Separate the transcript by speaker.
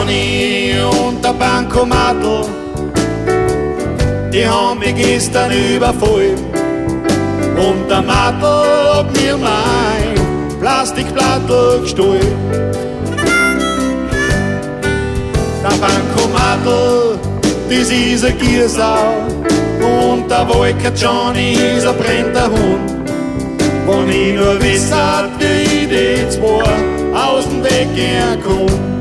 Speaker 1: Johnny und der Bankomatl, die haben mich gestern überfallen. Und der Matl hat mir mein Plastikplattel gestohlen. Der Bankomatl, das ist ein Giersau. Und der Wolker Johnny ist ein brennender Hund. Wenn ich nur wisse, wie ich die zwei aus dem Weg gehen kann.